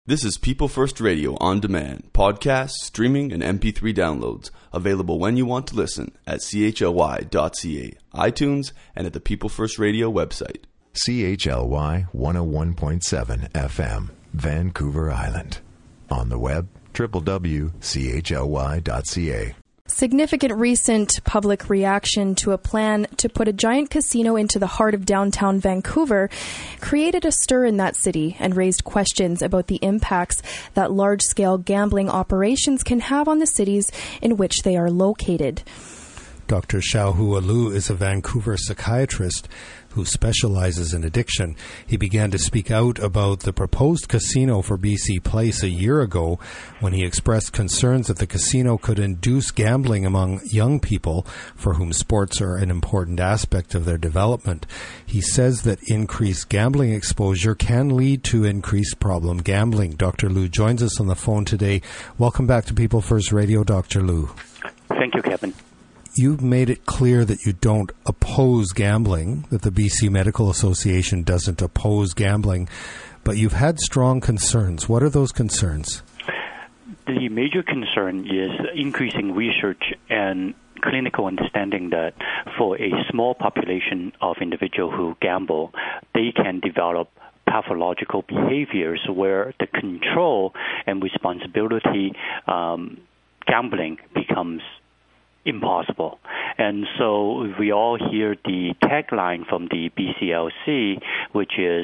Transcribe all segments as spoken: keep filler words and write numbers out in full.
This is People First Radio on demand, podcasts, streaming, and M P three downloads, available when you want to listen at C H L Y dot C A, iTunes, and at the People First Radio website. C H L Y one oh one point seven F M, Vancouver Island. On the web, w w w dot c h l y dot c a. Significant recent public reaction to a plan to put a giant casino into the heart of downtown Vancouver created a stir in that city and raised questions about the impacts that large-scale gambling operations can have on the cities in which they are located. Doctor Xiaohua Lu is a Vancouver psychiatrist who specializes in addiction. He began to speak out about the proposed casino for B C Place a year ago when he expressed concerns that the casino could induce gambling among young people for whom sports are an important aspect of their development. He says that increased gambling exposure can lead to increased problem gambling. Doctor Lu joins us on the phone today. Welcome back to People First Radio, Doctor Lu. Thank you, Kevin. You've made it clear that you don't oppose gambling, that the B C Medical Association doesn't oppose gambling, but you've had strong concerns. What are those concerns? The major concern is increasing research and clinical understanding that for a small population of individuals who gamble, they can develop pathological behaviors where the control and responsibility um, gambling becomes impossible. And so we all hear the tagline from the B C L C, which is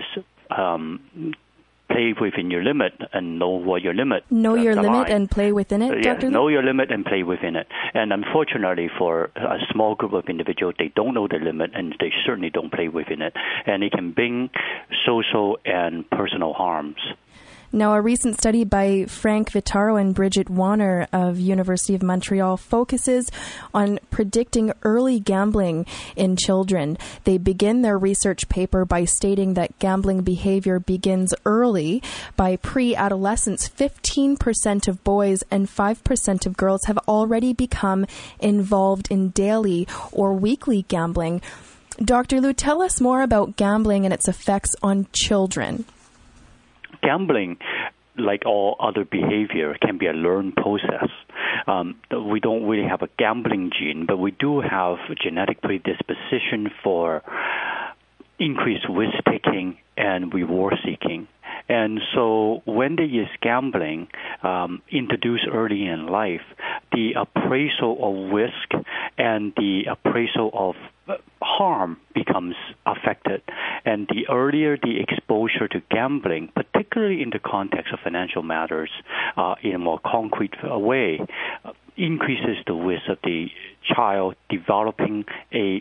um, play within your limit and know what your limit. Know your the limit line. and play within it, Yeah, Doctor know your limit and play within it. And unfortunately for a small group of individuals, they don't know the limit and they certainly don't play within it. And it can bring social and personal harms. Now, a recent study by Frank Vitaro and Bridget Warner of University of Montreal focuses on predicting early gambling in children. They begin their research paper by stating that gambling behavior begins early. By pre-adolescence, fifteen percent of boys and five percent of girls have already become involved in daily or weekly gambling. Doctor Lu, tell us more about gambling and its effects on children. Gambling, like all other behavior, can be a learned process. Um, we don't really have a gambling gene, but we do have genetic predisposition for increased risk-taking and reward-seeking. And so when there is gambling um, introduced early in life, the appraisal of risk and the appraisal of harm becomes affected. And the earlier the exposure to gambling, particularly in the context of financial matters, uh, in a more concrete way, uh, increases the risk of the child developing a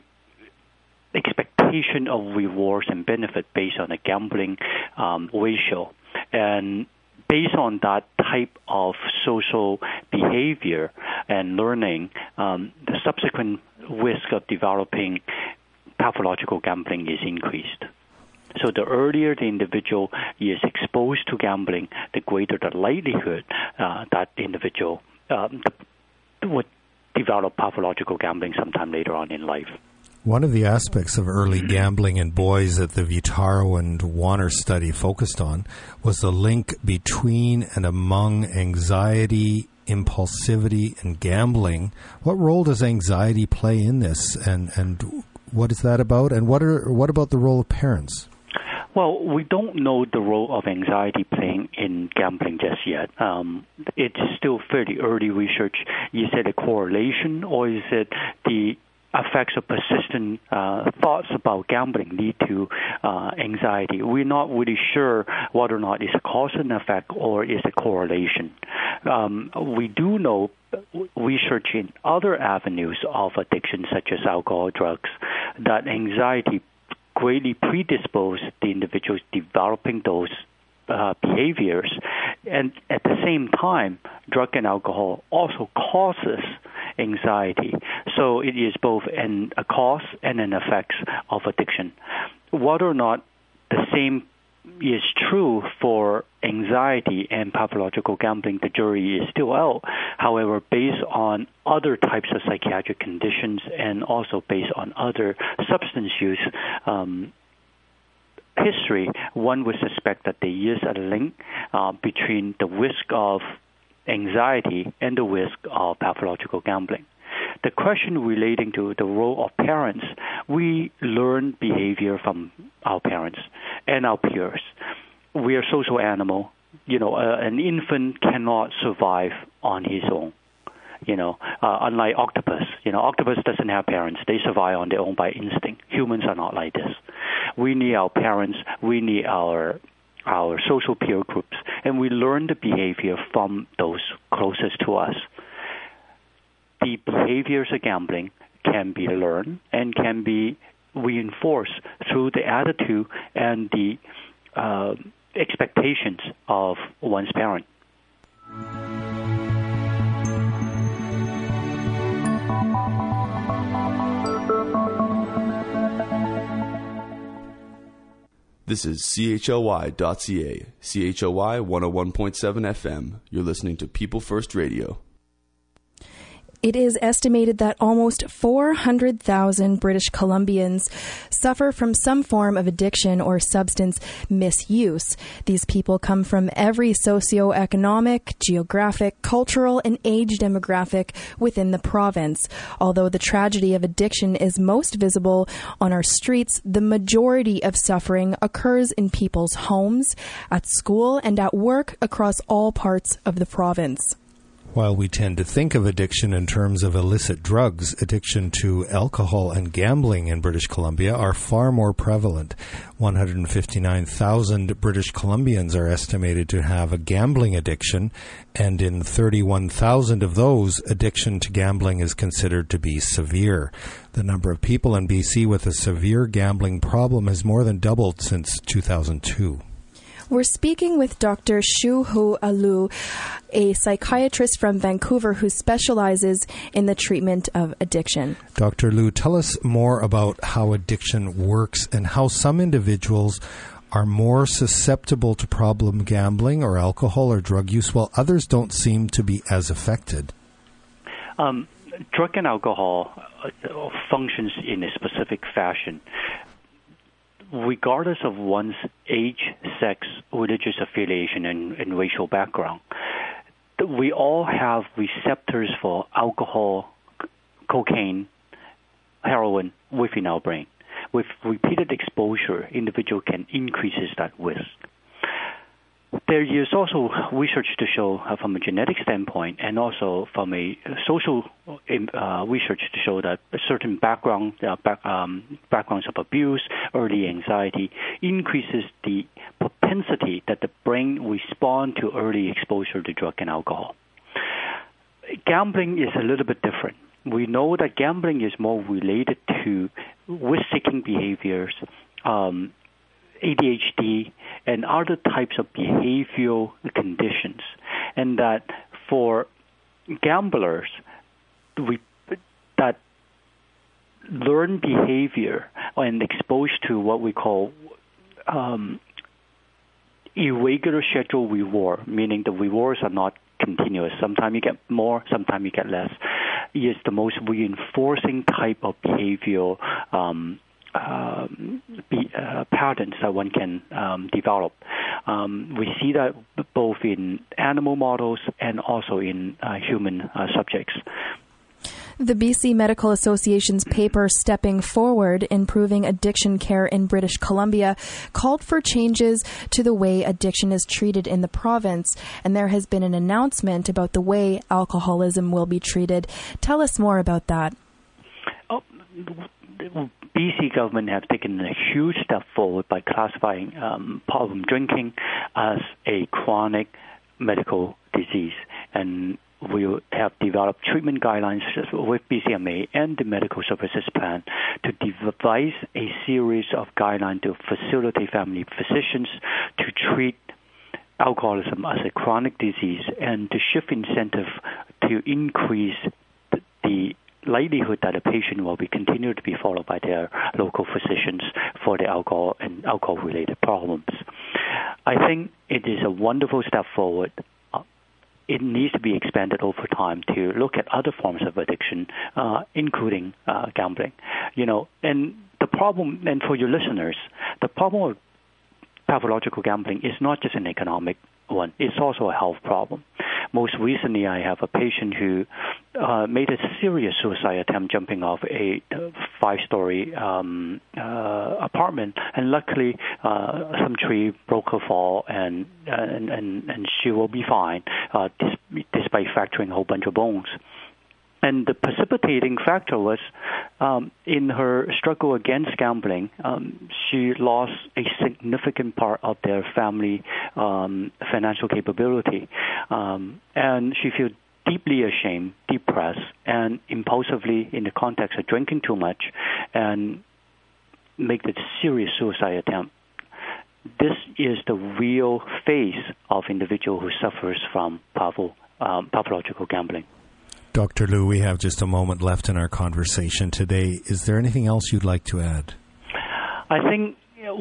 expectation of rewards and benefit based on a gambling um, ratio. And based on that type of social behavior and learning, um, the subsequent risk of developing pathological gambling is increased. So the earlier the individual is exposed to gambling, the greater the likelihood uh, that individual um, would develop pathological gambling sometime later on in life. One of the aspects of early gambling in boys that the Vitaro and Warner study focused on was the link between and among anxiety, impulsivity, and gambling. What role does anxiety play in this, and, and what is that about, and what are what about the role of parents? Well, we don't know the role of anxiety playing in gambling just yet. Um, it's still fairly early research. Is it a correlation, or is it the effects of persistent uh, thoughts about gambling lead to uh, anxiety? We're not really sure whether or not it's a cause and effect or is a correlation. Um, we do know research in other avenues of addiction, such as alcohol, drugs, that anxiety greatly predispose the individuals developing those uh, behaviors. And at the same time, drug and alcohol also causes anxiety. So it is both an, a cause and an effect of addiction. Whether or not the same is true for anxiety and pathological gambling, the jury is still out. However, based on other types of psychiatric conditions and also based on other substance use, um, history, one would suspect that there is a link uh, between the risk of anxiety and the risk of pathological gambling. The question relating to the role of parents, we learn behavior from our parents and our peers. We are social animal. You know, uh, an infant cannot survive on his own. You know, uh, unlike octopus. You know, octopus doesn't have parents. They survive on their own by instinct. Humans are not like this. We need our parents. We need our our social peer groups, and we learn the behavior from those closest to us. The behaviors of gambling can be learned and can be reinforced through the attitude and the uh, expectations of one's parent. This is C H L Y dot C A, C H L Y one oh one point seven F M. You're listening to People First Radio. It is estimated that almost four hundred thousand British Columbians suffer from some form of addiction or substance misuse. These people come from every socioeconomic, geographic, cultural, and age demographic within the province. Although the tragedy of addiction is most visible on our streets, the majority of suffering occurs in people's homes, at school, and at work across all parts of the province. While we tend to think of addiction in terms of illicit drugs, addiction to alcohol and gambling in British Columbia are far more prevalent. one hundred fifty-nine thousand British Columbians are estimated to have a gambling addiction, and in thirty-one thousand of those, addiction to gambling is considered to be severe. The number of people in B C with a severe gambling problem has more than doubled since two thousand two. We're speaking with Doctor Shu Hu Alu, a psychiatrist from Vancouver who specializes in the treatment of addiction. Doctor Lu, tell us more about how addiction works and how some individuals are more susceptible to problem gambling or alcohol or drug use, while others don't seem to be as affected. Um, drug and alcohol uh, functions in a specific fashion. Regardless of one's age, sex, religious affiliation, and, and racial background, we all have receptors for alcohol, c- cocaine, heroin within our brain. With repeated exposure, individual can increase that risk. There is also research to show uh, from a genetic standpoint and also from a social uh, research to show that a certain background, uh, back, um, backgrounds of abuse, early anxiety, increases the propensity that the brain respond to early exposure to drug and alcohol. Gambling is a little bit different. We know that gambling is more related to risk-seeking behaviors, um, A D H D, and other types of behavioral conditions, and that for gamblers, we, that learn behavior and exposed to what we call um, irregular schedule reward, meaning the rewards are not continuous. Sometimes you get more, sometimes you get less, is the most reinforcing type of behavioral um, Um, be, uh, patterns that one can um, develop. Um, we see that both in animal models and also in uh, human uh, subjects. The B C Medical Association's paper Stepping Forward, Improving Addiction Care in British Columbia called for changes to the way addiction is treated in the province, and there has been an announcement about the way alcoholism will be treated. Tell us more about that. Oh, B C government have taken a huge step forward by classifying um, problem drinking as a chronic medical disease, and we have developed treatment guidelines with B C M A and the Medical Services Plan to devise a series of guidelines to facilitate family physicians to treat alcoholism as a chronic disease and to shift incentive to increase the likelihood that a patient will be continued to be followed by their local physicians for the alcohol and alcohol-related problems. I think it is a wonderful step forward. Uh, it needs to be expanded over time to look at other forms of addiction, uh, including uh, gambling. You know, and the problem, and for your listeners, the problem of pathological gambling is not just an economic one. It's also a health problem. Most recently, I have a patient who uh, made a serious suicide attempt jumping off a five-story um, uh, apartment, and luckily uh, some tree broke her fall, and and, and, and she will be fine, uh, dis- despite fracturing a whole bunch of bones. And the precipitating factor was um, in her struggle against gambling, um, she lost a significant part of their family um, financial capability. Um, and she feels deeply ashamed, depressed, and impulsively in the context of drinking too much and make the serious suicide attempt. This is the real face of individual who suffers from patho- um, pathological gambling. Doctor Liu, we have just a moment left in our conversation today. Is there anything else you'd like to add? I think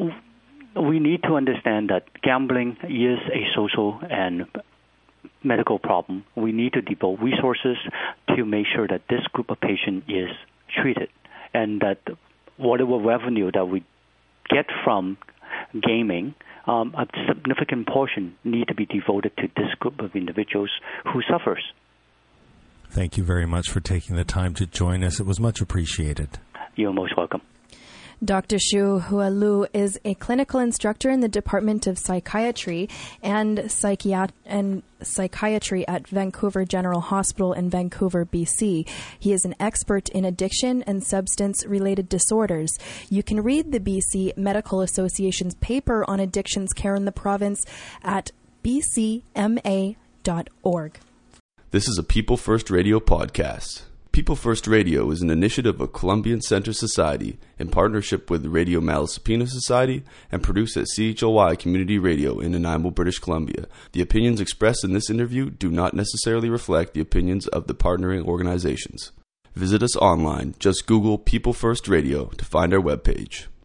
we need to understand that gambling is a social and medical problem. We need to devote resources to make sure that this group of patients is treated, and that whatever revenue that we get from gaming, um, a significant portion need to be devoted to this group of individuals who suffers. Thank you very much for taking the time to join us. It was much appreciated. You're most welcome. Doctor Xiaohua Lu is a clinical instructor in the Department of Psychiatry and, Psychiat- and Psychiatry at Vancouver General Hospital in Vancouver, B C. He is an expert in addiction and substance-related disorders. You can read the B C Medical Association's paper on addictions care in the province at b c m a dot org. This is a People First Radio podcast. People First Radio is an initiative of Columbian Center Society in partnership with the Radio Malaspina Society and produced at C H L Y Community Radio in Nanaimo, British Columbia. The opinions expressed in this interview do not necessarily reflect the opinions of the partnering organizations. Visit us online. Just Google People First Radio to find our webpage.